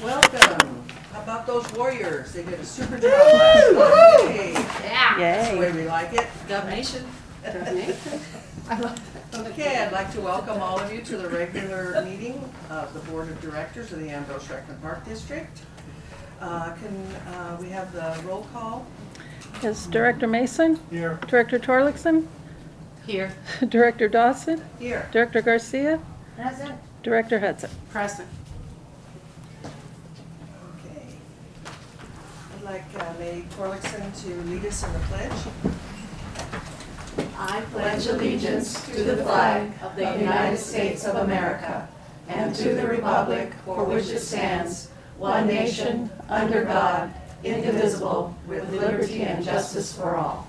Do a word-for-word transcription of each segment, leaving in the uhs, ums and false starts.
Welcome. How about those Warriors? They did a super job last night. Hey. Yeah. That's the Yay. way we like it. Dub Nation. Dub Nation. I love that. Okay, I'd like to welcome all of you to the regular meeting of the Board of Directors of the Ambrose Schreckman Park District. Uh, Can uh, we have the roll call? Is Director Mason? Here. Director Torlakson? Here. Director Dawson? Here. Director Garcia? Present. Director Hudson? Present. Okay. I'd like uh, May Torlakson to lead us in the pledge. I pledge allegiance to the flag of the United States of America and to the republic for which it stands, one nation, under God, indivisible, with liberty and justice for all.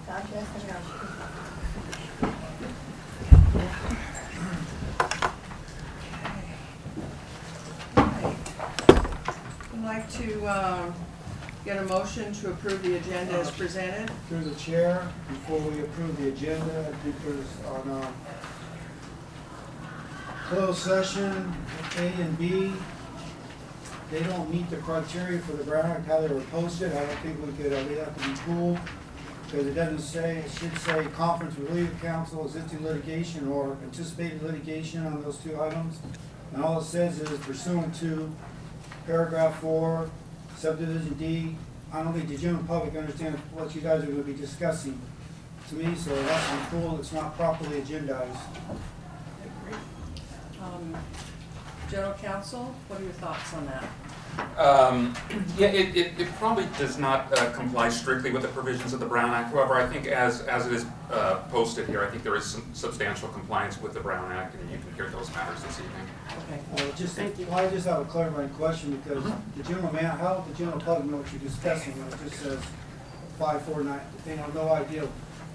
Right. I'd like to um, get a motion to approve the agenda as presented. Through the chair, before we approve the agenda, I think there's on uh, closed session, A and B, they don't meet the criteria for the Brown Act, how they were posted. I don't think we could, uh, they have to be pulled, because it doesn't say, it should say conference with legal counsel, existing litigation, or anticipated litigation on those two items. And all it says is pursuant to paragraph four, subdivision D. I don't think the general public understands what you guys are going to be discussing to me, so that's not cool. It's not properly agendized. Um, General Counsel, what are your thoughts on that? Um, Yeah, it, it, it probably does not uh, comply strictly with the provisions of the Brown Act. However, I think as, as it is uh, posted here, I think there is some substantial compliance with the Brown Act, and you can hear those matters this evening. Okay. Well, just, Thank you. well, I just have a clarifying question, because the general man, how does the general public know what you're discussing when it just says five four nine? They have no idea.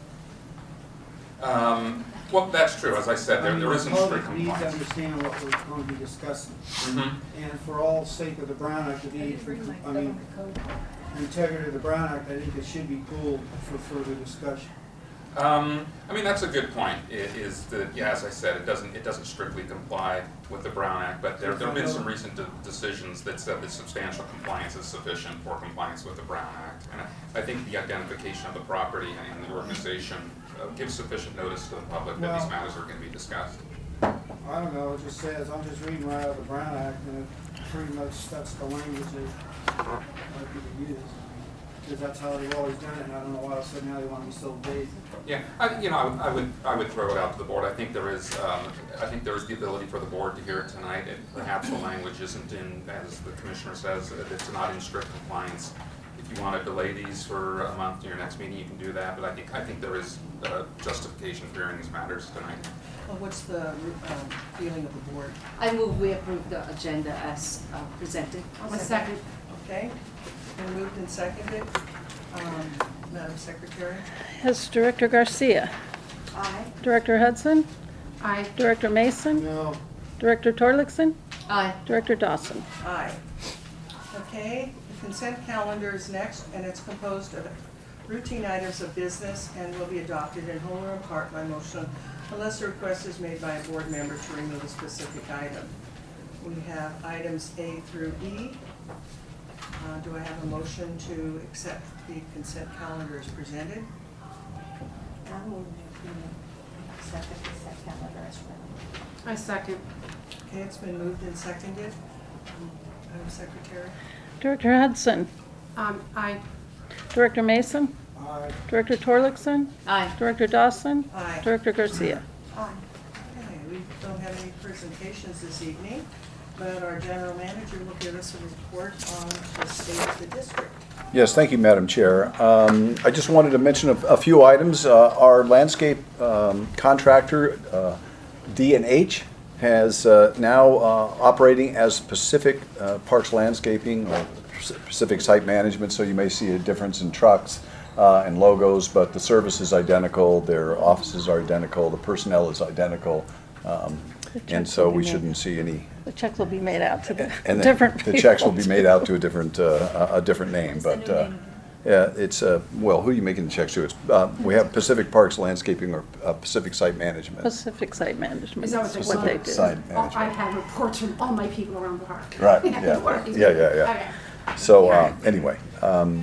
Um, Well, that's true, as I said, there, there isn't The strict public needs to compliance. understand what we're going to be discussing. Mhm. And for all sake of the Brown Act, to be, I mean, the integrity of the Brown Act, I think it should be pulled for further discussion. Um, I mean, that's a good point, i- is that, yeah, as I said, it doesn't, it doesn't strictly comply with the Brown Act, but there, there have been some recent de- decisions that said that substantial compliance is sufficient for compliance with the Brown Act. And I I think the identification of the property and the organization uh, gives sufficient notice to the public that these Well- matters are going to be discussed. I don't know, it just says, I'm just reading right out of the Brown Act, and it pretty much, that's the language that other people use. Because that's how they've always done it, and I don't know why all of a sudden now they want to be so vague. Yeah, I, you know, I would- I would, I would throw it out to the board. I think there is, um, I think there is the ability for the board to hear it tonight. And perhaps the language isn't in, as the commissioner says, that it's not in strict compliance. If you want to delay these for a month to your next meeting, you can do that. But I think, I think there is uh, justification for hearing these matters tonight. Well, what's the um, feeling of the board? I move we approve the agenda as uh, presented. A second. Okay, been moved and seconded. Um, Madam Secretary? Is Director Garcia? Aye. Director Hudson? Aye. Director Mason? No, Director Torlakson? Aye. Director Dawson? Aye. Okay, the consent calendar is next, and it's composed of routine items of business and will be adopted in whole or in part by motion unless a request is made by a board member to remove a specific item. We have items A through E. Uh, Do I have a motion to accept the consent calendar as presented? I move to accept the consent calendar as well. I second. Okay, it's been moved and seconded. Madam Secretary? Director Hudson? Um, aye. Director Mason? I, Director Torlakson? Aye. Director Dawson? Aye. Director Garcia? Aye. Okay, we don't have any presentations this evening, but our general manager will give us a report on the state of the district. Yes, thank you, Madam Chair. Um, I just wanted to mention a, a few items. Uh, our landscape um, contractor, uh, D and H, has uh, now uh, operating as Pacific uh, Parks Landscaping or Pacific Site Management, so you may see a difference in trucks uh, and logos, but the service is identical, their offices are identical, the personnel is identical, um, The and checks so will be we made. shouldn't see any. The checks will be made out to the And the- different the checks will people. be made out to a different, uh, a a different name, What's the but new uh, name? Uh, It's, uh, well, who are you making the checks to? It's, uh, we have Pacific Parks Landscaping or uh, Pacific Site Management. Pacific Site Management. Is that what they're what they called? do. Site Oh, Management. I've had reports from all my people around the park. Right, yeah, Working. yeah, yeah, yeah. Okay. So, uh, anyway, um,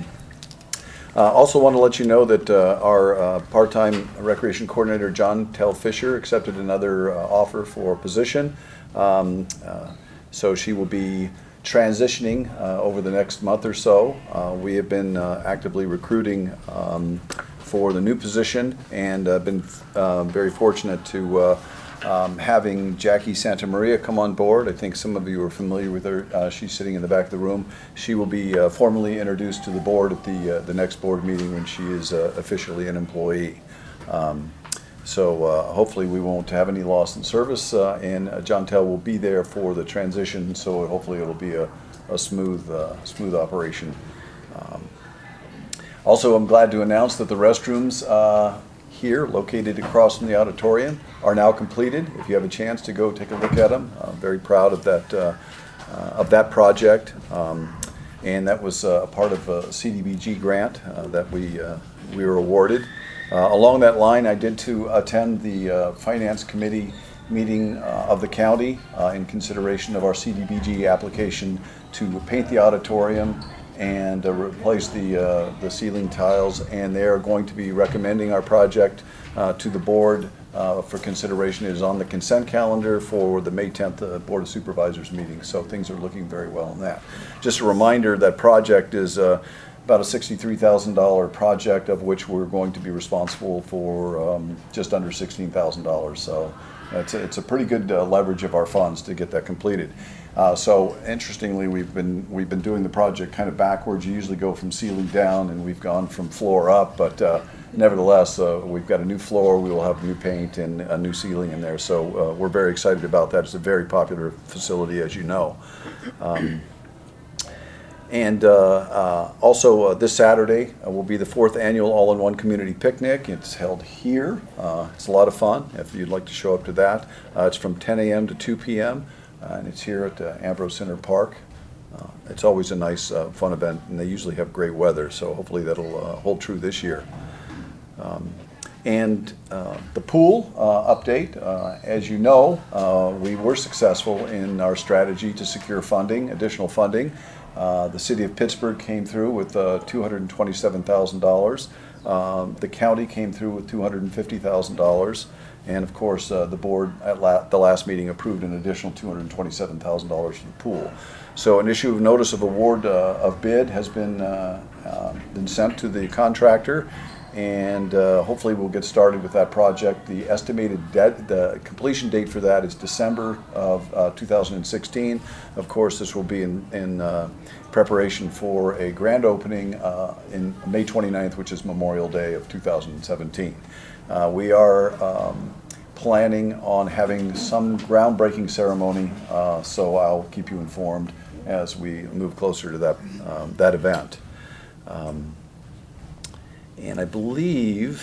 uh, also want to let you know that, uh, our, uh, part-time recreation coordinator, John Tell Fisher, accepted another, uh, offer for a position. Um, uh, so she will be transitioning, uh, over the next month or so. Uh, we have been, uh, actively recruiting, um, for the new position and, uh, been, uh, very fortunate to, uh, Um, having Jackie Santa Maria come on board. I think some of you are familiar with her. Uh, she's sitting in the back of the room. She will be uh, formally introduced to the board at the uh, the next board meeting when she is uh, officially an employee. Um, so uh, hopefully we won't have any loss in service, uh, and uh, John Tell will be there for the transition. So hopefully it'll be a, a smooth uh, smooth operation. Um, also, I'm glad to announce that the restrooms Uh, here, located across from the auditorium, are now completed. If you have a chance to go take a look at them, I'm very proud of that uh, uh, of that project. Um, and that was uh, a part of a C D B G grant uh, that we uh, we were awarded. Uh, along that line, I did to attend the uh, Finance Committee meeting uh, of the county uh, in consideration of our C D B G application to paint the auditorium and uh, replace the uh, the ceiling tiles, and they are going to be recommending our project uh, to the board uh, for consideration. It is on the consent calendar for the May tenth uh, Board of Supervisors meeting, so things are looking very well on that. Just a reminder, that project is uh, about a sixty-three thousand dollar project, of which we're going to be responsible for um, just under sixteen thousand dollars. So it's a, it's a pretty good uh, leverage of our funds to get that completed. Uh, so interestingly, we've been we've been doing the project kind of backwards. You usually go from ceiling down, and we've gone from floor up. But uh, nevertheless, uh, we've got a new floor. We will have new paint and a new ceiling in there. So uh, we're very excited about that. It's a very popular facility, as you know. Um, And uh, uh, also uh, this Saturday uh, will be the fourth annual All-in-One Community Picnic. It's held here. Uh, it's a lot of fun if you'd like to show up to that. Uh, it's from ten a m to two p m Uh, and it's here at uh, Ambrose Center Park. Uh, it's always a nice, uh, fun event, and they usually have great weather, so hopefully that'll uh, hold true this year. Um, and uh, the pool uh, update, uh, as you know, uh, we were successful in our strategy to secure funding, additional funding. Uh, the city of Pittsburgh came through with uh, two hundred twenty-seven thousand dollars. Um, the county came through with two hundred fifty thousand dollars. And of course, uh, the board at la the last meeting approved an additional two hundred twenty-seven thousand dollars for the pool. So an issue of notice of award uh, of bid has been, uh, uh, been sent to the contractor. And uh, hopefully we'll get started with that project. The estimated debt, the completion date for that is December of uh, two thousand sixteen. Of course, this will be in, in uh, preparation for a grand opening uh, in May twenty-ninth, which is Memorial Day of two thousand seventeen. Uh, we are um, planning on having some groundbreaking ceremony, uh, so I'll keep you informed as we move closer to that, um, that event. Um, And I believe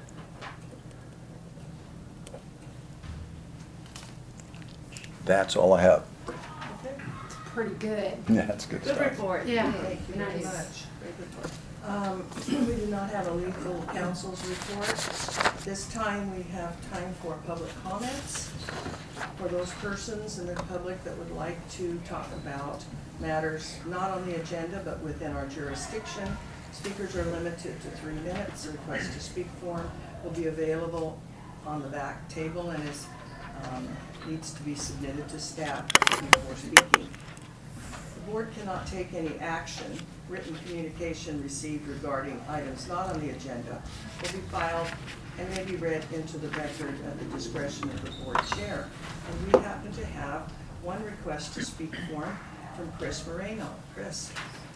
that's all I have. Okay. Pretty good. Yeah, that's good Good stuff. report. Yeah, Thank you very nice. much. Great report. Um, we do not have a legal counsel's report. This time we have time for public comments for those persons in the public that would like to talk about matters not on the agenda but within our jurisdiction. Speakers are limited to three minutes. The request to speak form will be available on the back table and is, um, needs to be submitted to staff before speaking. The board cannot take any action. Written communication received regarding items not on the agenda will be filed and may be read into the record at the discretion of the board chair. And we happen to have one request to speak form from Chris Moreno. Chris.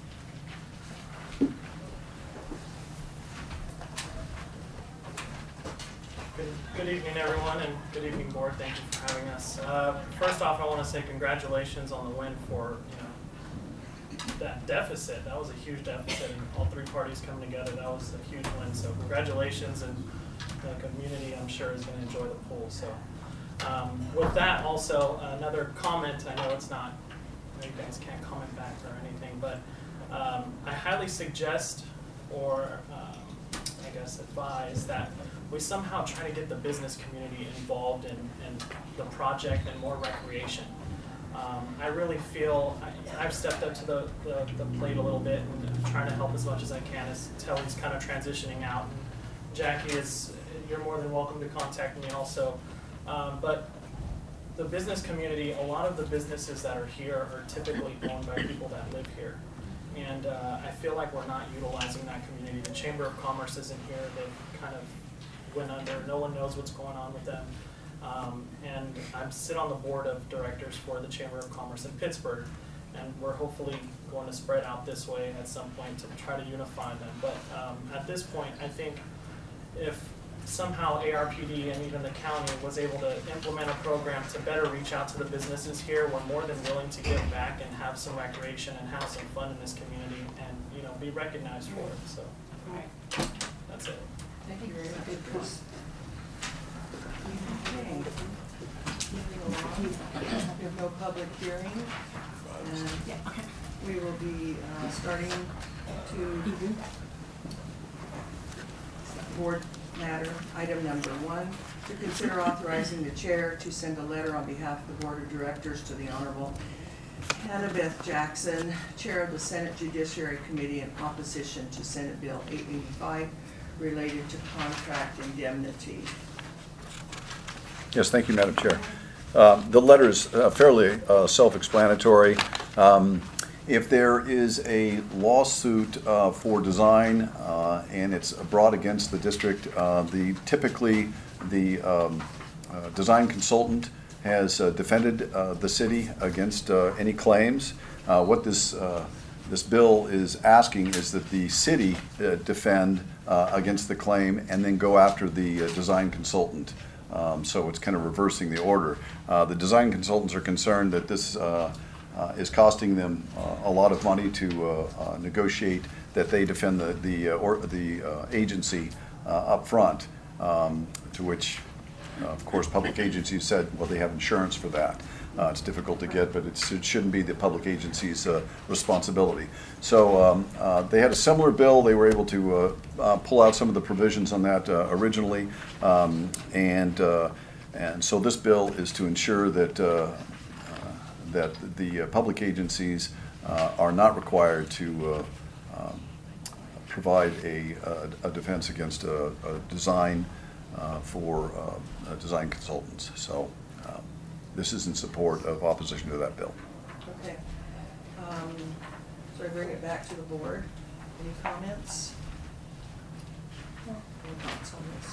Good, good evening, everyone, and good evening, board. Thank you for having us. Uh, first off, I want to say congratulations on the win for, you know, that deficit. That was a huge deficit, and all three parties coming together, that was a huge win. So congratulations, and the community, I'm sure, is going to enjoy the pool. So um, with that, also another comment. I know it's not, you guys can't comment back or anything, but um, I highly suggest or um, I guess advise that we somehow try to get the business community involved in, in the project and more recreation. Um, I really feel I, I've stepped up to the, the, the plate a little bit and I'm trying to help as much as I can as Telly's kind of transitioning out. And Jackie is, you're more than welcome to contact me also. Um, but the business community, a lot of the businesses that are here are typically owned by people that live here. And uh, I feel like we're not utilizing that community. The Chamber of Commerce isn't here. They've kind of went under. No one knows what's going on with them. Um, and I sit on the board of directors for the Chamber of Commerce in Pittsburgh, and we're hopefully going to spread out this way at some point to try to unify them. But um, at this point, I think if somehow A R P D and even the county was able to implement a program to better reach out to the businesses here, we're more than willing to give back and have some recreation and have some fun in this community and, you know, be recognized for it. So Right. that's it. Thank you very much, Chris. Okay. Moving along, we have no public hearing, and we will be uh, starting to board matter, item number one, to consider authorizing the chair to send a letter on behalf of the board of directors to the Honorable Hannah Beth Jackson, chair of the Senate Judiciary Committee, in opposition to Senate Bill eight eighty-five related to contract indemnity. Yes, thank you, Madam Chair. Uh, The letter is uh, fairly uh, self-explanatory. Um, If there is a lawsuit uh, for design uh, and it's brought against the district, uh, the typically the um, uh, design consultant has uh, defended uh, the city against uh, any claims. Uh, What this uh, this bill is asking is that the city uh, defend uh, against the claim and then go after the uh, design consultant. Um, So it's kind of reversing the order. Uh, The design consultants are concerned that this uh, uh, is costing them uh, a lot of money to uh, uh, negotiate that they defend the the, uh, or the uh, agency uh, up front, um, to which, uh, of course, public agencies said, well, they have insurance for that. Uh, It's difficult to get, but it's, it shouldn't be the public agency's uh, responsibility. So um, uh, they had a similar bill. They were able to uh, uh, pull out some of the provisions on that uh, originally. Um, and, uh, and so this bill is to ensure that, uh, uh, that the uh, public agencies uh, are not required to uh, um, provide a, a defense against a, a design uh, for uh, uh, design consultants. So um, this is in support of opposition to that bill. Okay. Um, So I bring it back to the board. Any comments? Any thoughts on this?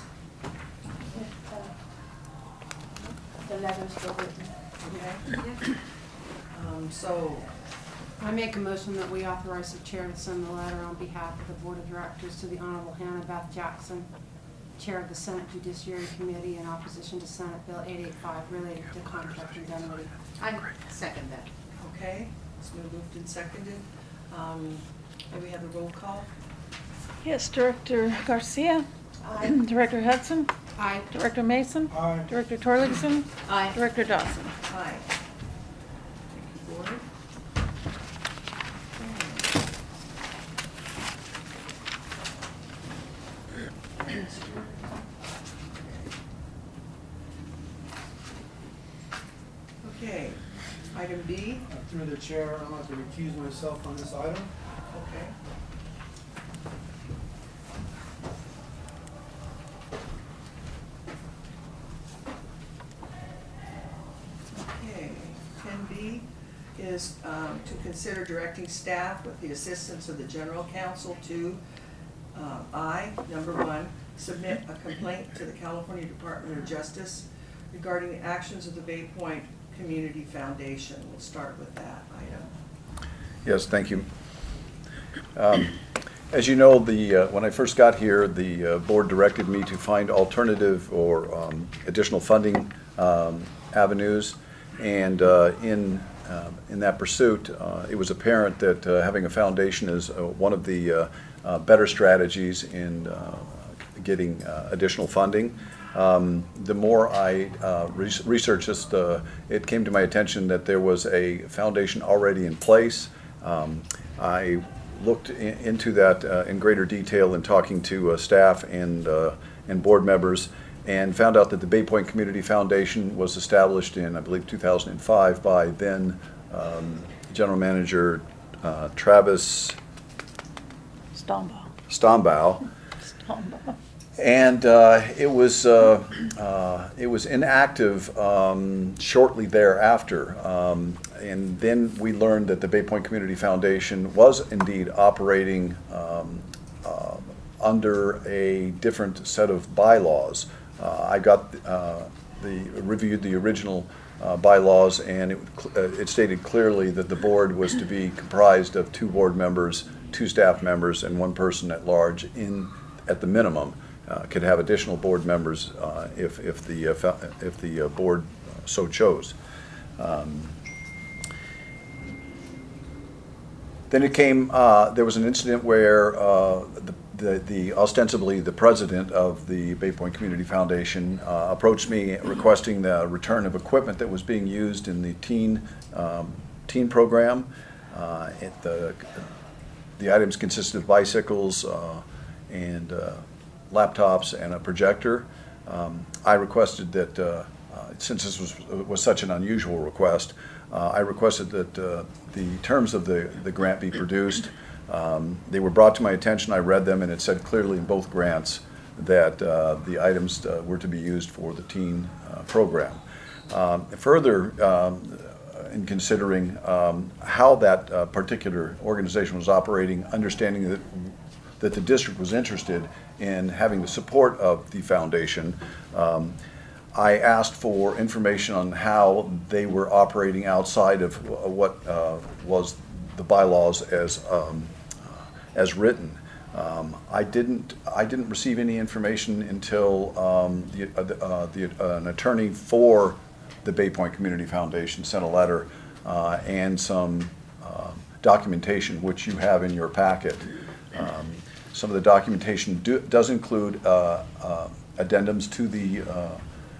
The letter's still written. Okay. Um, So, I make a motion that we authorize the chair to send the letter on behalf of the board of directors to the Honorable Hannah Beth Jackson, chair of the Senate Judiciary Committee, in opposition to Senate Bill eight eighty-five related to contract indemnity. I second that. okay, it's been moved and seconded. Um, May we have a roll call? Yes, Director Garcia, Aye. Director Hudson, Aye. Director Mason, Aye. Director Torlingson, Aye. Director Dawson. Aye. Thank you, board. Okay, item B. Uh, Through the chair, I'm going to have to recuse myself on this item. Okay. Okay, ten B is um, to consider directing staff with the assistance of the general counsel to, uh, I, number one, submit a complaint to the California Department of Justice regarding the actions of the Bay Point Community Foundation. We'll start with that item. Yes, thank you. Um, As you know, the, uh, when I first got here, the uh, board directed me to find alternative or um, additional funding um, avenues. And uh, in, uh, in that pursuit, uh, it was apparent that uh, having a foundation is uh, one of the uh, uh, better strategies in uh, getting uh, additional funding. Um, the more I uh, re researched this, uh, it came to my attention that there was a foundation already in place. Um, I looked in, into that uh, in greater detail in talking to uh, staff and uh, and board members, and found out that the Bay Point Community Foundation was established in, I believe, two thousand five by then um, General Manager uh, Travis Stombaugh. Stombaugh. Stombaugh. And uh, it was uh, uh, it was inactive um, shortly thereafter, um, and then we learned that the Bay Point Community Foundation was indeed operating um, uh, under a different set of bylaws. Uh, I got uh, the reviewed the original uh, bylaws, and it, uh, it stated clearly that the board was to be comprised of two board members, two staff members, and one person at large in at the minimum. Uh, could have additional board members uh, if, if the, uh, fa- if the uh, board so chose. Um, Then it came, uh, there was an incident where uh, the, the, the ostensibly the president of the Bay Point Community Foundation uh, approached me requesting the return of equipment that was being used in the teen, um, teen program. Uh, it, the, the items consisted of bicycles uh, and uh, laptops and a projector. Um, I requested that, uh, uh, since this was, was such an unusual request, uh, I requested that uh, the terms of the, the grant be produced. Um, they were brought to my attention, I read them, and it said clearly in both grants that uh, the items uh, were to be used for the teen uh, program. Um, further, um, in considering um, how that uh, particular organization was operating, understanding that that the district was interested in having the support of the foundation, um, I asked for information on how they were operating outside of what uh, was the bylaws as um, as written. Um, I didn't I didn't receive any information until um, the, uh, uh, the uh, an attorney for the Bay Point Community Foundation sent a letter uh, and some uh, documentation, which you have in your packet. Um, Some of the documentation do, does include uh, uh, addendums to the uh,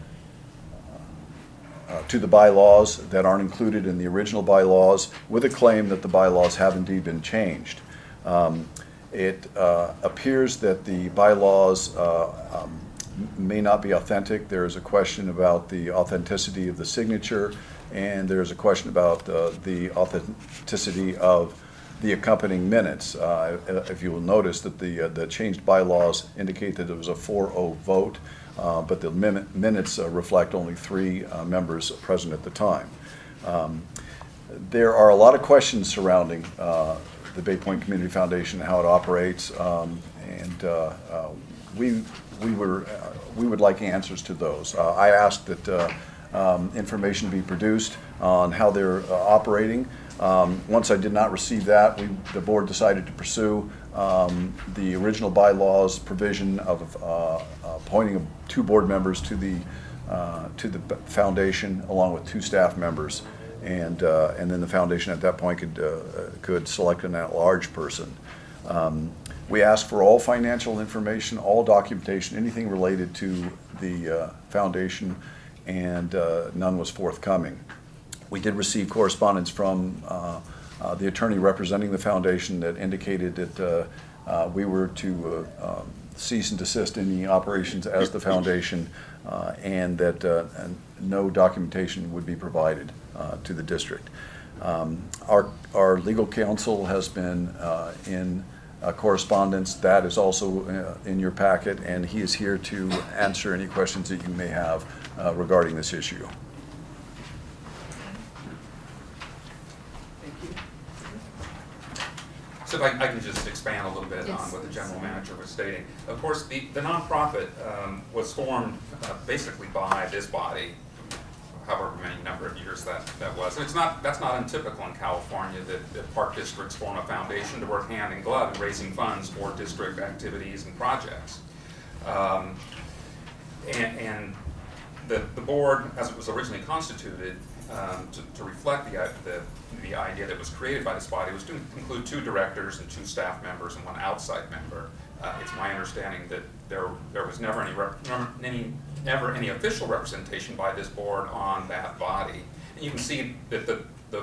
uh, to the bylaws that aren't included in the original bylaws, with a claim that the bylaws have indeed been changed. Um, it uh, appears that the bylaws uh, um, may not be authentic. There is a question about the authenticity of the signature, and there is a question about uh, the authenticity of the accompanying minutes. Uh, if you will notice that the uh, the changed bylaws indicate that it was a four oh vote, uh, but the min minutes uh, reflect only three uh, members present at the time. Um, there are a lot of questions surrounding uh, the Bay Point Community Foundation and how it operates, um, and uh, uh, we we were uh, we would like answers to those. Uh, I asked that uh, um, information be produced on how they're uh, operating. Um, once I did not receive that, we, the board decided to pursue um, the original bylaws provision of uh, appointing two board members to the uh, to the foundation, along with two staff members, and uh, and then the foundation at that point could uh, could select an at-large person. Um, we asked for all financial information, all documentation, anything related to the uh, foundation, and uh, none was forthcoming. We did receive correspondence from uh, uh, the attorney representing the foundation that indicated that uh, uh, we were to uh, um, cease and desist any operations as the foundation, uh, and that uh, and no documentation would be provided uh, to the district. Um, our, our legal counsel has been uh, in uh, correspondence. That is also uh, in your packet, and he is here to answer any questions that you may have uh, regarding this issue. So if I, I can just expand a little bit Yes. on what the general manager was stating. Of course, the, the nonprofit um, was formed uh, basically by this body, however many number of years that, that was. And it's not, that's not untypical in California that, that park districts form a foundation to work hand in glove in raising funds for district activities and projects. Um, and and the, the board, as it was originally constituted, um, to, to reflect the, the, the idea that was created by this body, was to include two directors and two staff members and one outside member. Uh, it's my understanding that there there was never any, rep, never any never any official representation by this board on that body. And you can see that the the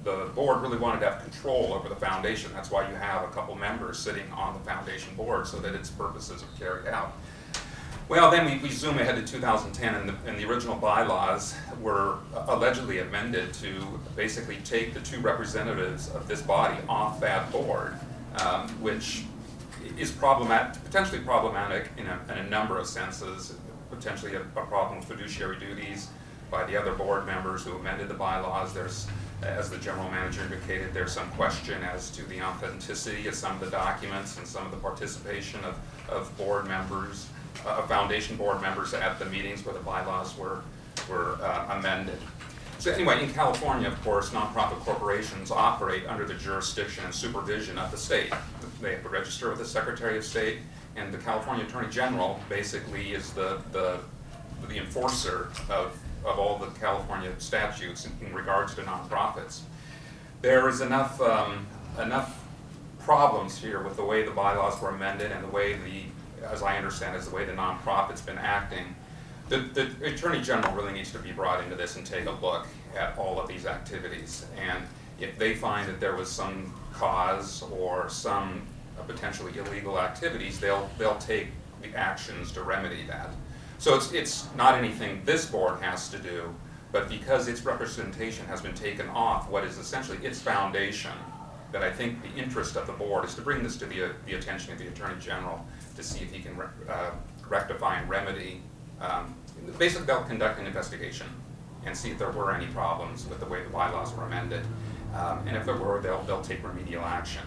the board really wanted to have control over the foundation. That's why you have a couple members sitting on the foundation board so that its purposes are carried out. Well, then we, we zoom ahead to two thousand ten, and the, and the original bylaws were allegedly amended to basically take the two representatives of this body off that board, um, which is problematic, potentially problematic in a, in a number of senses. Potentially a, a problem with fiduciary duties by the other board members who amended the bylaws. There's, as the general manager indicated, there's some question as to the authenticity of some of the documents and some of the participation of, of board members, uh, foundation board members at the meetings where the bylaws were, were uh, amended. So anyway, in California, of course, nonprofit corporations operate under the jurisdiction and supervision of the state. They have to register with the Secretary of State, and the California Attorney General basically is the, the, the enforcer of, of all the California statutes in, in regards to nonprofits. There is enough, um, enough problems here with the way the bylaws were amended and the way the, as I understand, is the way the nonprofit's been acting. The, the Attorney General really needs to be brought into this and take a look at all of these activities. And if they find that there was some cause or some uh, potentially illegal activities, they'll, they'll take the actions to remedy that. So it's, it's not anything this board has to do, but because its representation has been taken off what is essentially its foundation, that I think the interest of the board is to bring this to the, uh, the attention of the Attorney General to see if he can re uh, rectify and remedy. Um, basically, they'll conduct an investigation and see if there were any problems with the way the bylaws were amended. Um, and if there were, they'll, they'll take remedial action.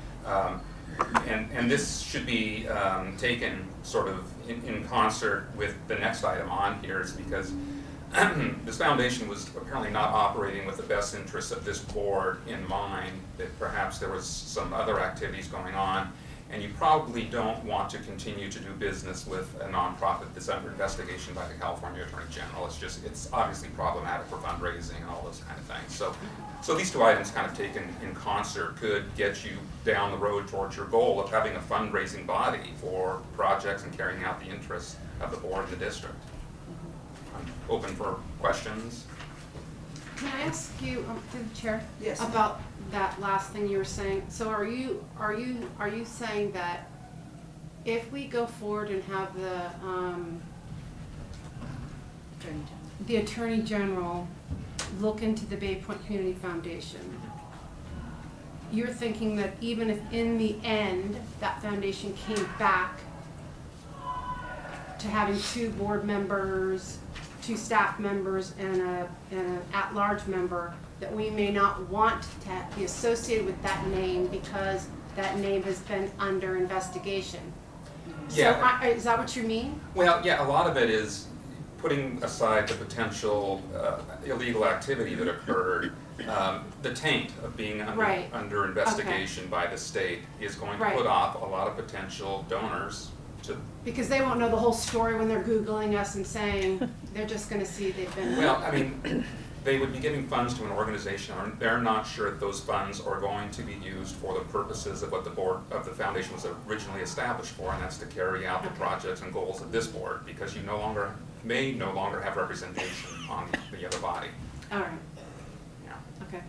Um, and, and this should be um, taken sort of in, in concert with the next item on here, is because this foundation was apparently not operating with the best interests of this board in mind, that perhaps there was some other activities going on, and you probably don't want to continue to do business with a nonprofit that's under investigation by the California Attorney General. It's just, it's obviously problematic for fundraising and all those kind of things. So, so these two items kind of taken in concert could get you down the road towards your goal of having a fundraising body for projects and carrying out the interests of the board and the district. I'm open for questions. Can I ask you, um, through the chair? Yes. About that last thing you were saying? So are you, are you, are you saying that if we go forward and have the, um, the Attorney General look into the Bay Point Community Foundation, you're thinking that even if in the end that foundation came back to having two board members, two staff members, and a, and an at-large member, that we may not want to be associated with that name because that name has been under investigation? Yeah. So I, is that what you mean? Well, yeah, a lot of it is putting aside the potential uh, illegal activity that occurred. Um, the taint of being under, Right. under investigation by the state is going to Right. put off a lot of potential donors to. Because they won't know the whole story when they're Googling us and saying, they're just gonna see they've been. Well, I mean, they would be giving funds to an organization, or they're not sure that those funds are going to be used for the purposes of what the board of the foundation was originally established for, and that's to carry out the projects and goals of this board, because you no longer, may no longer have representation on the, the other body. All right, Yeah. okay.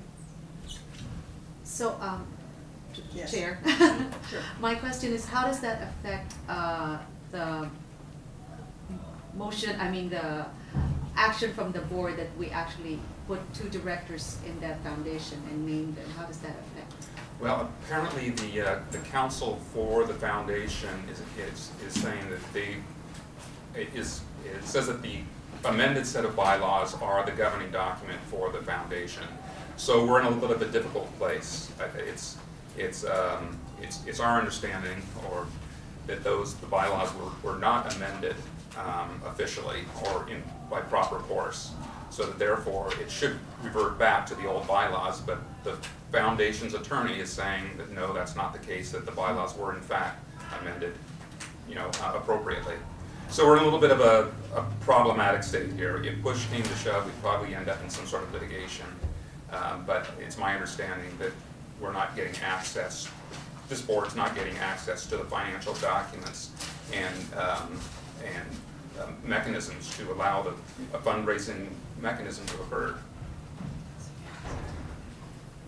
So, um, Yes. Chair, Sure. my question is, how does that affect, uh, the motion, I mean, the action from the board that we actually put two directors in that foundation and name them? How does that affect? Well, apparently the, uh, the council for the foundation is, is, is saying that they, it is, it says that the amended set of bylaws are the governing document for the foundation. So we're in a little bit of a difficult place. Uh, It's, it's, um, it's, it's our understanding, or that those, the bylaws were, were not amended um, officially or in, by proper course. So that therefore it should revert back to the old bylaws, but the foundation's attorney is saying that no, that's not the case, that the bylaws were in fact amended, you know, uh, appropriately. So we're in a little bit of a, a problematic state here. If push came to shove, we'd probably end up in some sort of litigation. Um, but it's my understanding that we're not getting access, this board's not getting access to the financial documents and, um, and um, mechanisms to allow the a fundraising mechanism to occur.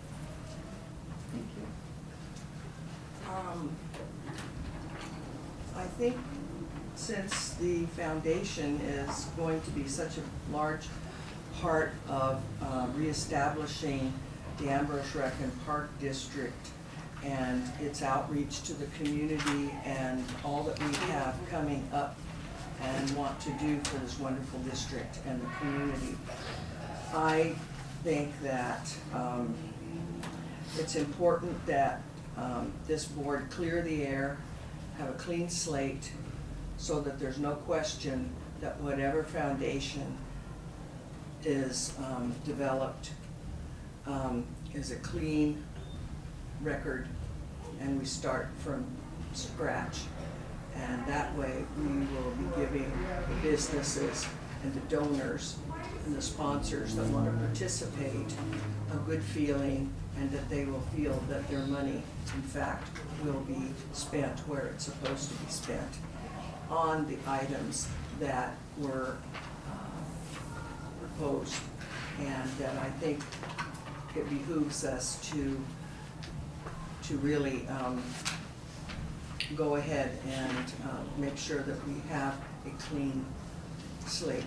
think since the foundation is going to be such a large part of uh, reestablishing the Ambrose Reckon Park District and its outreach to the community and all that we have coming up and want to do for this wonderful district and the community, I think that um, it's important that um, this board clear the air, have a clean slate, so that there's no question that whatever foundation is um, developed um, is a clean record, and we start from scratch. And that way we will be giving the businesses and the donors and the sponsors that want to participate a good feeling, and that they will feel that their money, in fact, will be spent where it's supposed to be spent on the items that were uh, proposed. And that I think it behooves us to to really um, go ahead and uh, make sure that we have a clean slate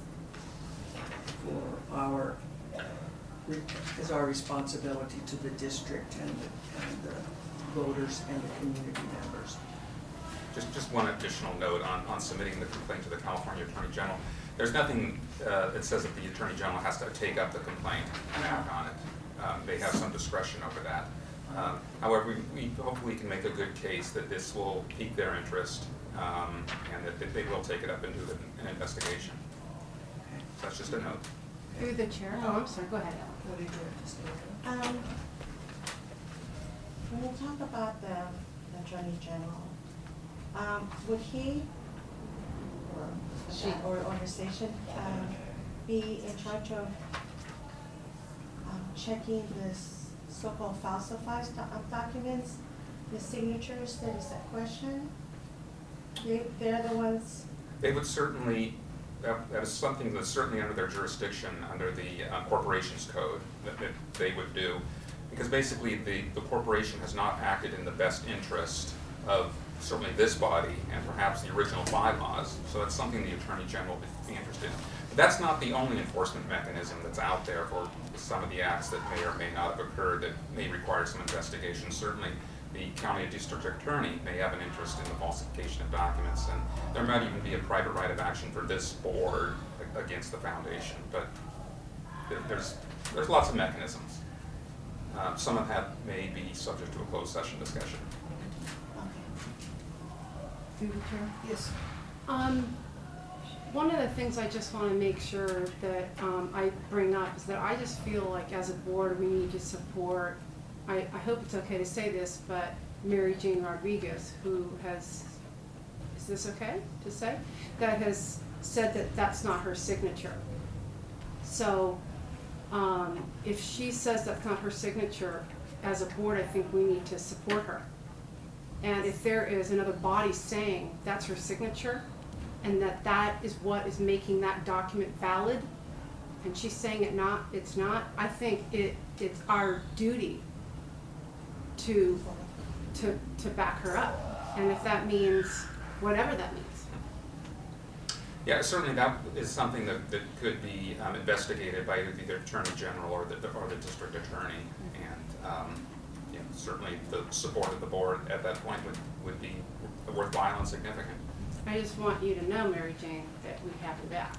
for our, is our responsibility to the district and the, and the voters and the community members. Just, just one additional note on, on submitting the complaint to the California Attorney General. There's nothing uh, that says that the Attorney General has to take up the complaint and act on it. Um, they have some discretion over that. Um, however, we, we hopefully can make a good case that this will pique their interest, um, and that, that they will take it up and do the, an investigation. Okay. So that's just a note. Through the chair, oh, I'm sorry, go ahead, Ellen. What did you have to say? Um, when you talk about the, the Attorney General, um, would he or she or organization um, be in charge of um, checking this so-called falsified do- uh, documents, the signatures? That is that question. They they're the ones. They would certainly, that, that is something that's certainly under their jurisdiction, under the uh, corporations code, that, that they would do. Because basically the, the corporation has not acted in the best interest of certainly this body and perhaps the original bylaws. So that's something the Attorney General would be interested in. But that's not the only enforcement mechanism that's out there for some of the acts that may or may not have occurred that may require some investigation. Certainly the county district attorney may have an interest in the falsification of documents, and there might even be a private right of action for this board against the foundation. But there, there's, there's lots of mechanisms. Um, some of that may be subject to a closed session discussion. Through the chair. Yes. Um, one of the things I just want to make sure that um, I bring up is that I just feel like as a board we need to support, I, I hope it's okay to say this, but Mary Jane Rodriguez, who has, is this okay to say? That has said that that's not her signature. So um, if she says that's not her signature, as a board I think we need to support her. And if there is another body saying that's her signature, and that that is what is making that document valid, and she's saying it not, it's not, I think it, it's our duty to, to, to back her up. And if that means, whatever that means. Yeah, certainly that is something that, that could be um, investigated by either the Attorney General or the, or the district attorney. And um, you know, certainly the support of the board at that point would, would be worthwhile and significant. I just want you to know, Mary Jane, that we have your back.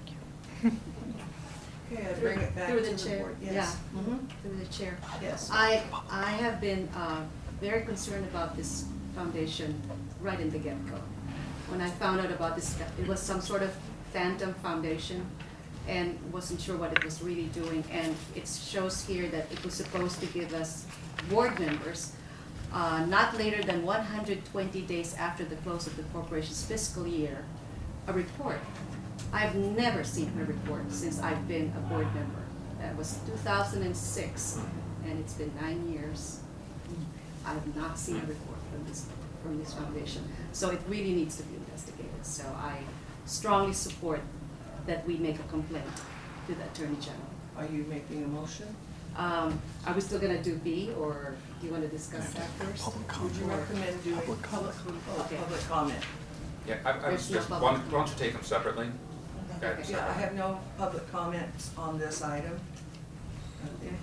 Okay, I bring it back to Through the the chair, board. yeah, Yes. mhm, through the chair. Yes. I, I have been uh, very concerned about this foundation right in the get-go. When I found out about this, it was some sort of phantom foundation and wasn't sure what it was really doing. And it shows here that it was supposed to give us board members uh, not later than one hundred twenty days after the close of the corporation's fiscal year, a report. I've never seen a report since I've been a board member. That was two thousand six, and it's been nine years. I have not seen a report from this from this foundation. So it really needs to be investigated. So I strongly support that we make a complaint to the Attorney General. Are you making a motion? Um, are we still gonna do B, or do you wanna discuss that first? Public Would you comment. recommend doing Public public, comment. oh, Okay. public comment? Yeah, I, I was There's no just, why public don't why don't you take them separately? Okay, Okay. Yeah, I separately. have no public comments on this item. Okay.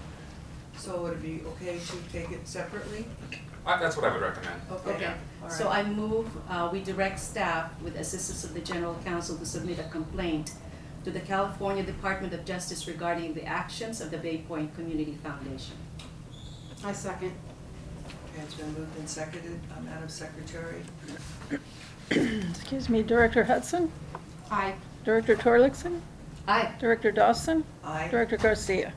So would it be okay to take it separately? I- That's what I would recommend. Okay, Yeah. all so right. I move, uh, we direct staff with assistance of the general counsel to submit a complaint to the California Department of Justice regarding the actions of the Bay Point Community Foundation. I second. Okay, it's been moved and seconded. Uh, Madam Secretary? Excuse me, Director Hudson, Aye. Director Torlakson, Aye. Director Dawson, Aye. Director Garcia.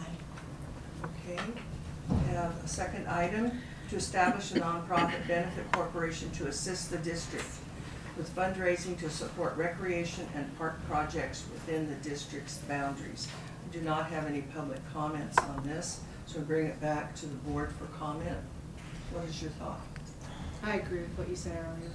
Okay. We have a second item, to establish a nonprofit benefit corporation to assist the district with fundraising to support recreation and park projects within the district's boundaries. We do not have any public comments on this, so we bring it back to the board for comment. What is your thought? I agree with what you said earlier.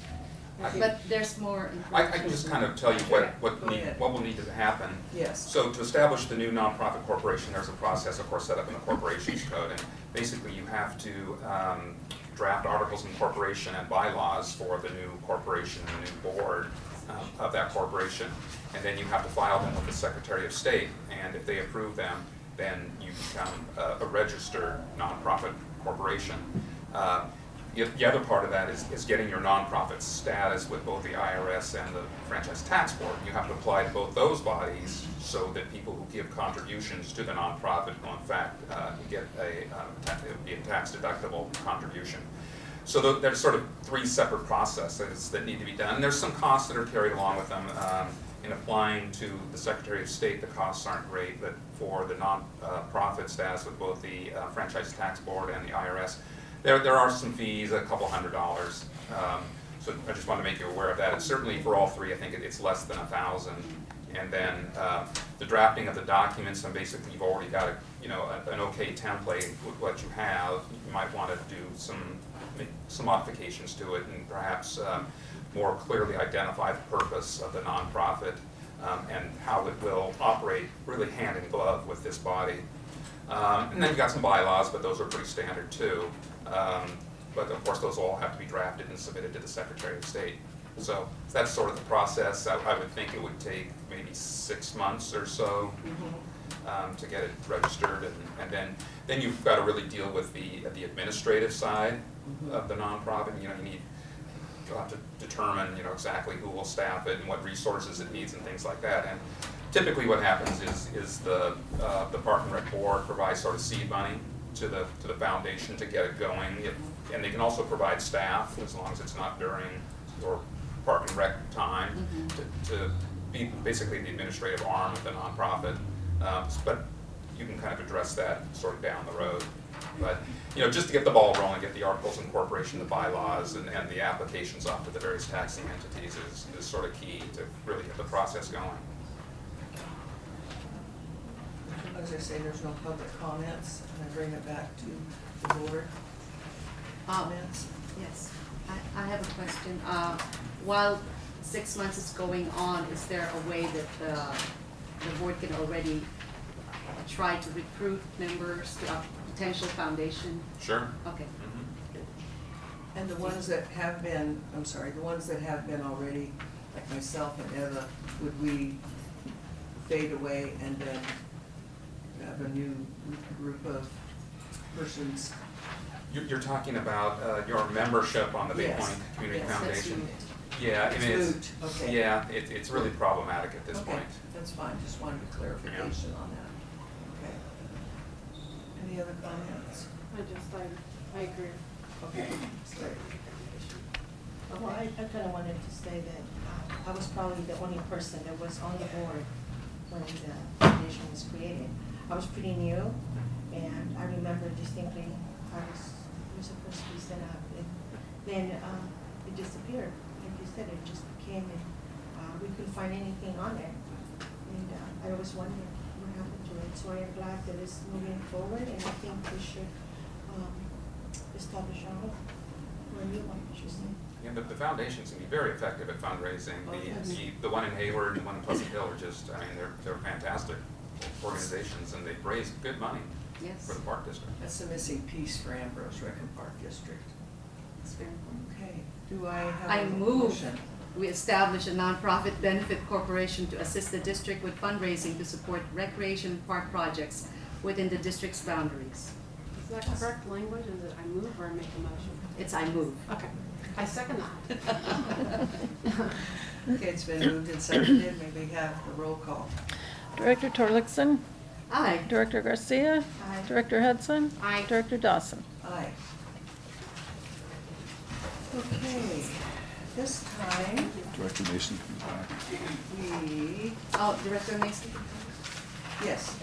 I- But there's more I, I information. can just kind of tell you what, what Go need, ahead. what will need to happen. Yes. So to establish the new nonprofit corporation, there's a process, of course, set up in the corporations code, and basically you have to um, draft articles of incorporation and bylaws for the new corporation and the new board um, of that corporation, and then you have to file them with the Secretary of State, and if they approve them, then you become a, a registered nonprofit corporation. Uh, The the other part of that is, is getting your nonprofit status with both the I R S and the Franchise Tax Board. You have to apply to both those bodies so that people who give contributions to the nonprofit will in fact uh, get a, um, ta- it would be a tax deductible contribution. So tho- there's sort of three separate processes that need to be done. There's some costs that are carried along with them. Um, in applying to the Secretary of State, the costs aren't great, but for the non-profit status with both the uh, Franchise Tax Board and the I R S, There, there are some fees, a couple hundred dollars, um, so I just wanted to make you aware of that. And certainly for all three, I think it- it's less than a thousand. And then uh, the drafting of the documents, and basically you've already got a, you know, a- an okay template with what you have. You might want to do some, make some modifications to it and perhaps um, more clearly identify the purpose of the nonprofit um, and how it will operate really hand in glove with this body. Um, and then you've got some bylaws, but those are pretty standard too. Um, but of course, those all have to be drafted and submitted to the Secretary of State. So that's sort of the process. I, I would think it would take maybe six months or so um, to get it registered, and, and then then you've got to really deal with the the administrative side of the nonprofit. You know, you need you'll have to determine you know exactly who will staff it and what resources it needs and things like that. And typically, what happens is is the uh, the Park and Rec Board provides sort of seed money to the to the foundation to get it going, it, and they can also provide staff as long as it's not during your Park and Rec time Mhm. to, to be basically the administrative arm of the nonprofit. Um, but you can kind of address that sort of down the road. But you know, just to get the ball rolling, get the articles of incorporation, the bylaws, and, and the applications off to the various taxing entities is, is sort of key to really get the process going. As I say, there's no public comments, and I bring it back to the board. Um, Comments? Yes, I, I have a question. Uh, While six months is going on, is there a way that uh, the board can already try to recruit members to a potential foundation? Sure. Okay. Mhm. And the ones that have been, I'm sorry, the ones that have been already, like myself and Eva, would we fade away and then have a new group of persons? You're, you're talking about uh, your membership on the Bay Yes. Point Community Yes, that's Foundation? moot. Yeah, I It's mean, it's, moot, okay. yeah, it, it's really problematic at this Okay, point. that's fine, just wanted a clarification on that. Okay. Any other comments? I just, I, I agree. Okay. Well, I, I kind of wanted to say that uh, I was probably the only person that was on the board when the foundation was created. I was pretty new, and I remember distinctly, I was, it was the first to be set up, and then um, it disappeared. Like you said, it just came and uh, we couldn't find anything on it. And uh, I always wondered what happened to it. So I am glad that it's moving forward, and I think we should um, establish our own, or a new one, I should say. Yeah, the, the foundations can be very effective at fundraising. Oh, The, yes. the, the one in Hayward and the one in Pleasant Hill are just, I mean, they're, they're fantastic organizations, and they've raised good money Yes. for the Park District. That's the missing piece for Ambrose Rec and Park District. It's very important. Okay, do I have I a move motion? we establish a nonprofit benefit corporation to assist the district with fundraising to support recreation and park projects within the district's boundaries. Is that correct language? Is it I move or I make a motion? It's I move. Okay, I second that. Okay, it's been moved and seconded, may we have the roll call? Director Torlakson, Aye. Director Garcia, Aye. Director Hudson, Aye. Director Dawson. Aye. Okay, this time, Director Mason comes back. we, Oh, Director Mason? yes.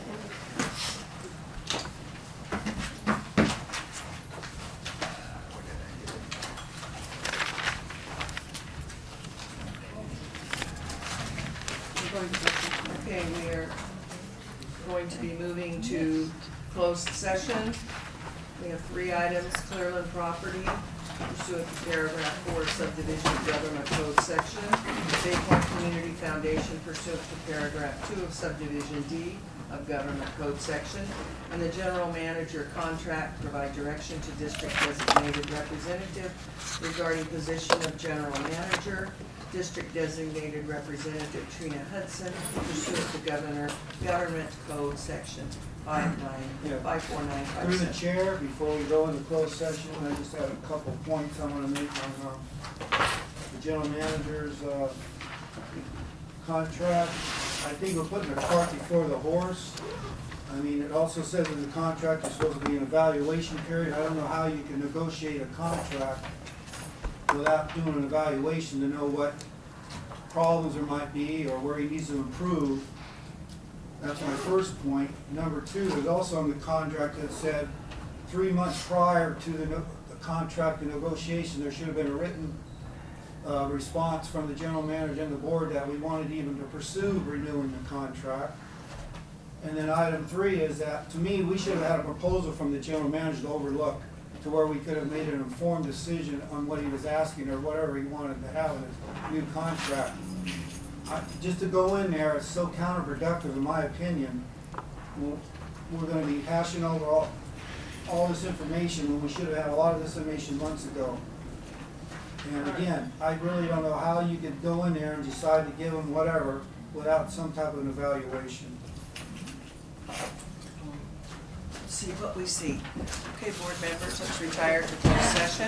We're going to go. Okay, we are going to be moving to closed session. We have three items, Clearland property, pursuant to paragraph four subdivision government code section, Bay Point Community Foundation pursuant to paragraph two of subdivision D of government code section, and the general manager contract provide direction to district designated representative regarding position of general manager, district designated representative Trina Hudson pursuant to governor, government code section five Yeah. nine, five four nine five Through seven. the chair, before we go into closed session, I just had a couple points I wanna make on, um, the general manager's, uh, contract. I think we're putting the cart before the horse. I mean, it also says in the contract there's supposed to be an evaluation period. I don't know how you can negotiate a contract without doing an evaluation to know what problems there might be or where he needs to improve. That's my first point. Number two, there's also in the contract that said three months prior to the, no- the contract and negotiation, there should have been a written uh, response from the general manager and the board that we wanted even to pursue renewing the contract. And then item three is that, to me, we should have had a proposal from the general manager to overlook to where we could have made an informed decision on what he was asking or whatever he wanted to have in his new contract. I- Just to go in there, it's so counterproductive, in my opinion. We're we're gonna be hashing over all, all this information when we should have had a lot of this information months ago. And again, I really don't know how you could go in there and decide to give them whatever without some type of an evaluation. See what we see. Okay, board members, let's retire to closed session.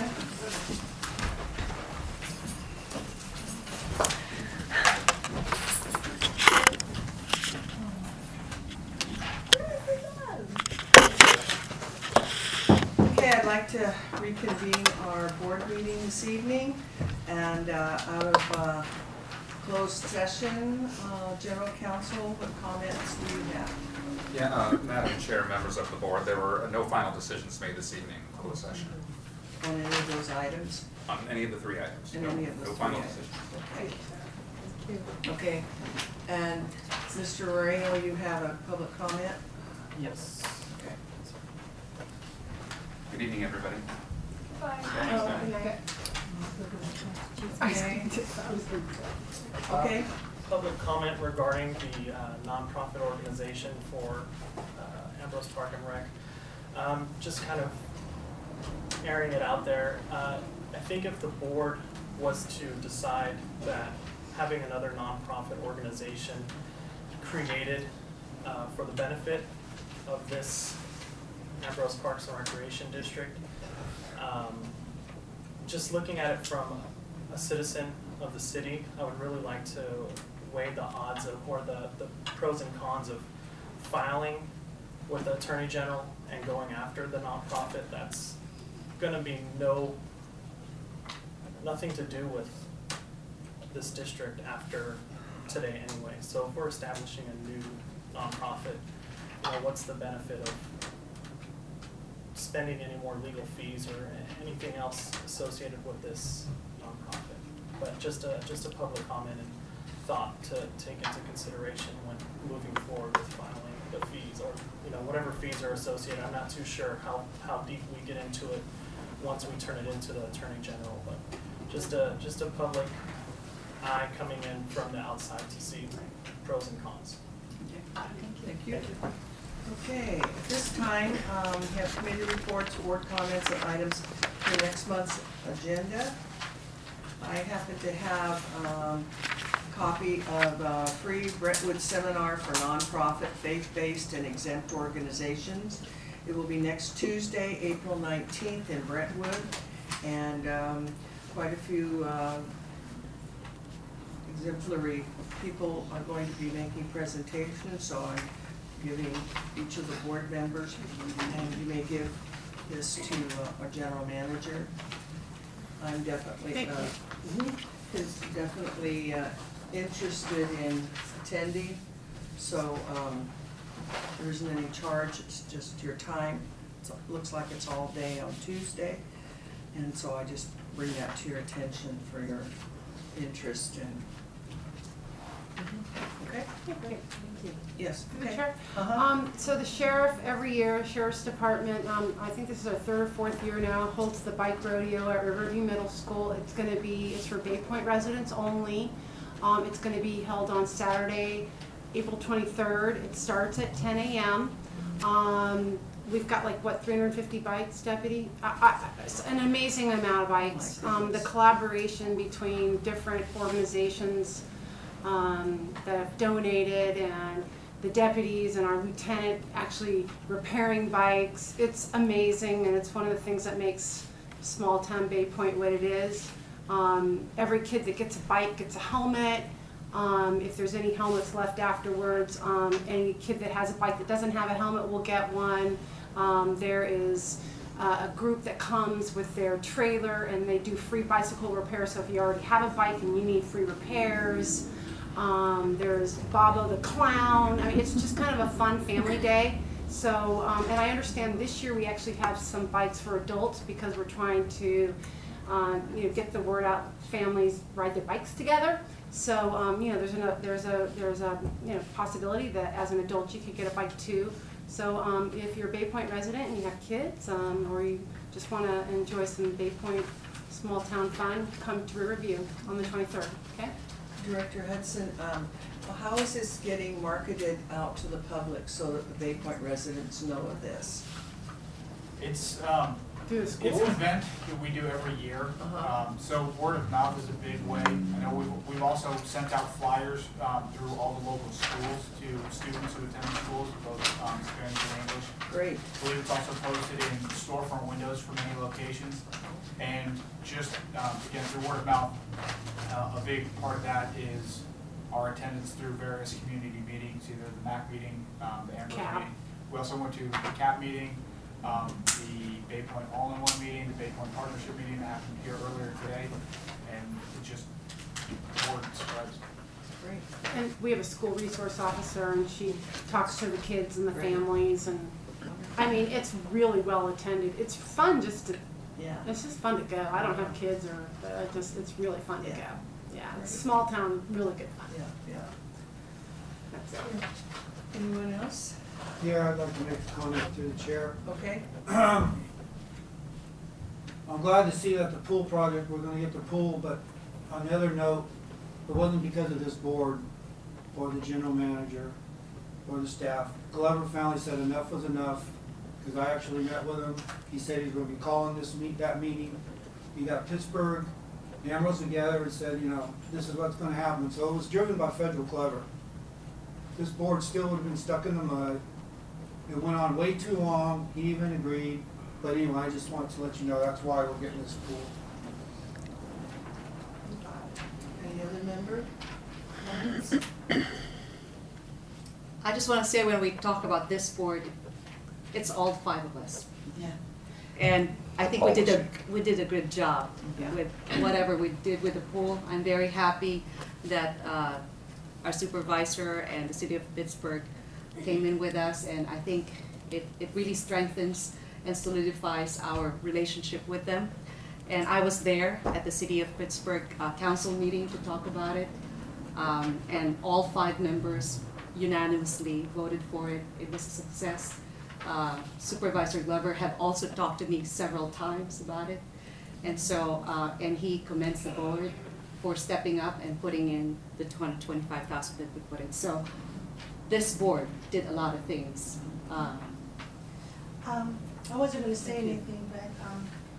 Okay, I'd like to reconvene our board meeting this evening, and uh, out of uh, closed session, uh, general counsel, what comments do you have? Yeah, uh, Madam Chair, members of the board, there were no final decisions made this evening in closed session On any of those items? on any of the three items. In No- any of those No three final items? decisions. Okay. Okay, and Mister Moreno, you have a public comment? Yes. Okay. Good evening, everybody. Okay, Public comment regarding the uh, nonprofit organization for uh, Ambrose Park and Rec. Um, Just kind of airing it out there. Uh, I think if the board was to decide that having another nonprofit organization created uh, for the benefit of this Ambrose Parks and Recreation District, um, just looking at it from a citizen of the city, I would really like to weigh the odds of, or the, the pros and cons of filing with the Attorney General and going after the nonprofit. That's gonna be no, nothing to do with this district after today anyway. So if we're establishing a new nonprofit, you know, what's the benefit of spending any more legal fees or anything else associated with this nonprofit? But just a, just a public comment and thought to take into consideration when moving forward with filing the fees, or, you know, whatever fees are associated. I'm not too sure how, how deep we get into it once we turn it into the Attorney General, but just a, just a public eye coming in from the outside to see pros and cons. thank you. Okay, at this time, um, we have committee reports, board comments, and items for next month's agenda. I happen to have um, a copy of a free Brentwood seminar for nonprofit, faith-based, and exempt organizations. It will be next Tuesday, April nineteenth in Brentwood, and um, quite a few uh, exemplary people are going to be making presentations, so I'm giving each of the board members, and you may give this to uh, our general manager. I'm definitely, Thank uh, mhm, is definitely uh, interested in attending, so um, there isn't any charge, it's just your time. It's- It looks like it's all day on Tuesday, and so I just bring that to your attention for your interest and, okay? Okay. Yes, Through the okay. chair. Uh-huh. Um, so the sheriff, every year, sheriff's department, um, I think this is our third or fourth year now, holds the bike rodeo at Riverview Middle School. It's gonna be, it's for Bay Point residents only. Um, it's gonna be held on Saturday, April twenty-third. It starts at ten A M Um, we've got like, what, three hundred fifty bikes, Deputy? I, I, it's an amazing amount of bikes. My Um, the goodness. collaboration between different organizations, um, that have donated, and the deputies and our lieutenant actually repairing bikes. It's amazing, and it's one of the things that makes small town Bay Point what it is. Um, every kid that gets a bike gets a helmet. Um, if there's any helmets left afterwards, um, any kid that has a bike that doesn't have a helmet will get one. Um, there is uh, a group that comes with their trailer, and they do free bicycle repairs. So if you already have a bike and you need free repairs, um, there's Bobo the Clown. I mean, it's just kind of a fun family day. So, um, and I understand this year we actually have some bikes for adults because we're trying to, um, you know, get the word out. Families ride their bikes together. So, um, you know, there's a there's a there's a you know possibility that as an adult you could get a bike too. So, um, if you're a Bay Point resident and you have kids, um, or you just want to enjoy some Bay Point small town fun, come to Riverview on the twenty-third. Okay. Director Hudson, um, how is this getting marketed out to the public so that the Bay Point residents know of this? It's, um, Through the it's school. an event that we do every year. Uh-huh. Um, so word of mouth is a big way. I know we've, we've also sent out flyers, um, through all the local schools to students who attend the schools, both, um, Spanish and English. Great. I believe it's also posted in storefront windows for many locations. And just, um, again, through word of mouth, uh, a big part of that is our attendance through various community meetings, either the M A C meeting, um, the Amherst CAP. meeting. We also went to the CAP meeting, um, the Bay Point All-in-One meeting, the Bay Point Partnership meeting that happened here earlier today, and it just, word spreads. Great. And we have a school resource officer, and she talks to the kids and the Great. families, and I mean, it's really well attended. It's fun just to, Yeah. it's just fun to go. I don't have kids, or but it just it's really fun to Yeah. go. Yeah, it's a small town, really good fun. Yeah, yeah. That's it. Anyone else? Yeah, I'd like to make a comment to the chair. Okay. I'm glad to see that the pool project, we're gonna get the pool, but on the other note, it wasn't because of this board or the general manager or the staff. Glover family said enough was enough, because I actually met with him. He said he's gonna be calling this meet, that meeting. He got Pittsburgh, Amherst together and said, you know, this is what's gonna happen. So it was driven by federal Clever. This board still would have been stuck in the mud. It went on way too long, he even agreed, but anyway, I just wanted to let you know that's why we're getting this pool. Any other member? I just want to say when we talk about this board, it's all five of us. Yeah. And I think we did a, Always. we did a good job Yeah. with whatever we did with the pool. I'm very happy that uh, our supervisor and the city of Pittsburgh came in with us, and I think it, it really strengthens and solidifies our relationship with them. And I was there at the city of Pittsburgh uh, council meeting to talk about it, um, and all five members unanimously voted for it. It was a success. Uh, Supervisor Glover have also talked to me several times about it. And so, uh, and he commends the board for stepping up and putting in the two hundred twenty-five thousand that we put in. So this board did a lot of things. Uh, Um, I wasn't gonna say anything, but, um,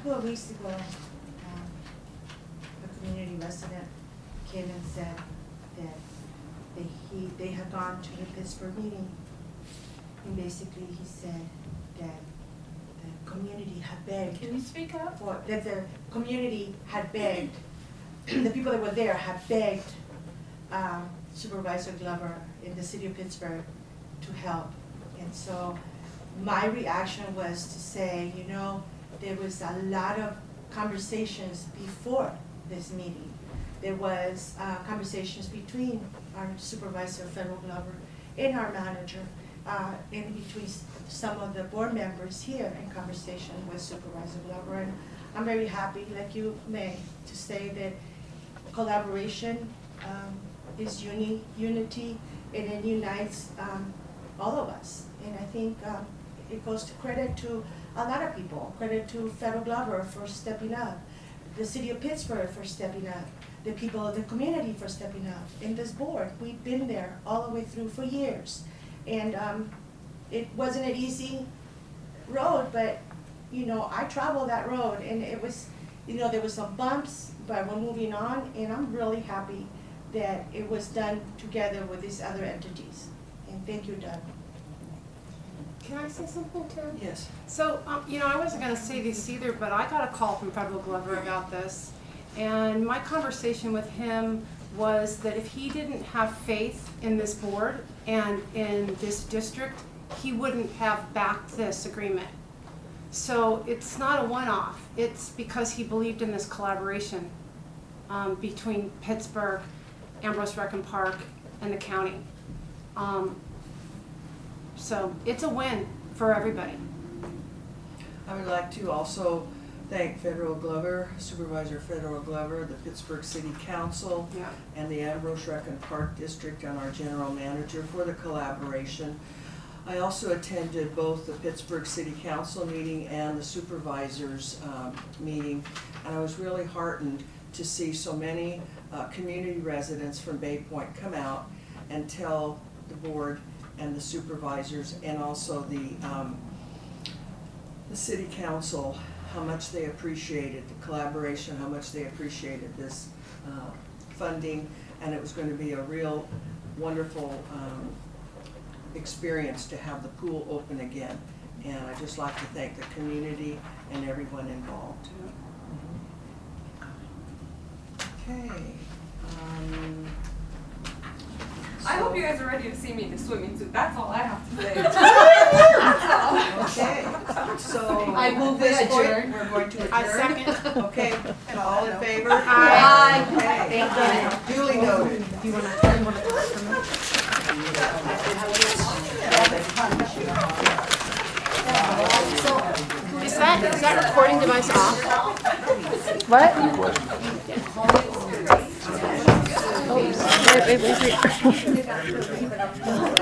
couple of weeks ago, um, a community resident came and said that they, he, they had gone to the Pittsburgh meeting. And basically he said that the community had begged. Can you speak up? For, that the community had begged, the people that were there had begged um, Supervisor Glover in the city of Pittsburgh to help. And so my reaction was to say, you know, there was a lot of conversations before this meeting. There was uh, conversations between our supervisor, Federal Glover, and our manager, uh, in between s- some of the board members here in conversation with Supervisor Glover. And I'm very happy, like you, May, to say that collaboration um, is uni unity, and it unites um, all of us. And I think um, it goes to credit to a lot of people, credit to Federal Glover for stepping up, the city of Pittsburgh for stepping up, the people of the community for stepping up, and this board. We've been there all the way through for years. And um, it wasn't an easy road, but you know, I traveled that road, and it was, you know, there was some bumps, but we're moving on, and I'm really happy that it was done together with these other entities. And thank you, Doug. Can I say something too? Yes. So, um, you know, I wasn't gonna say this either, but I got a call from Federal Glover about this. And my conversation with him was that if he didn't have faith in this board and in this district, he wouldn't have backed this agreement. So it's not a one-off. It's because he believed in this collaboration um, between Pittsburgh, Ambrose Rec and Park, and the county. Um, So it's a win for everybody. I would like to also thank Federal Glover, Supervisor Federal Glover, the Pittsburgh City Council, Yeah. and the Ambrose Rec and Park District, and our general manager for the collaboration. I also attended both the Pittsburgh City Council meeting and the supervisors um, meeting, and I was really heartened to see so many uh, community residents from Bay Point come out and tell the board and the supervisors and also the um, the city council how much they appreciated the collaboration, how much they appreciated this uh, funding, and it was going to be a real wonderful um, experience to have the pool open again. And I'd just like to thank the community and everyone involved. Okay. Um, I hope you guys are ready to see me in the swimming suit. That's all I have to say. Okay, so. I move we at this point, adjourn. We're going to adjourn. I second. Okay, all in favor? Aye. Okay. Thank you. Duly noted. Do you wanna, you wanna talk for me? Is that, is that recording device off? What? Oh, wait, wait, wait, wait.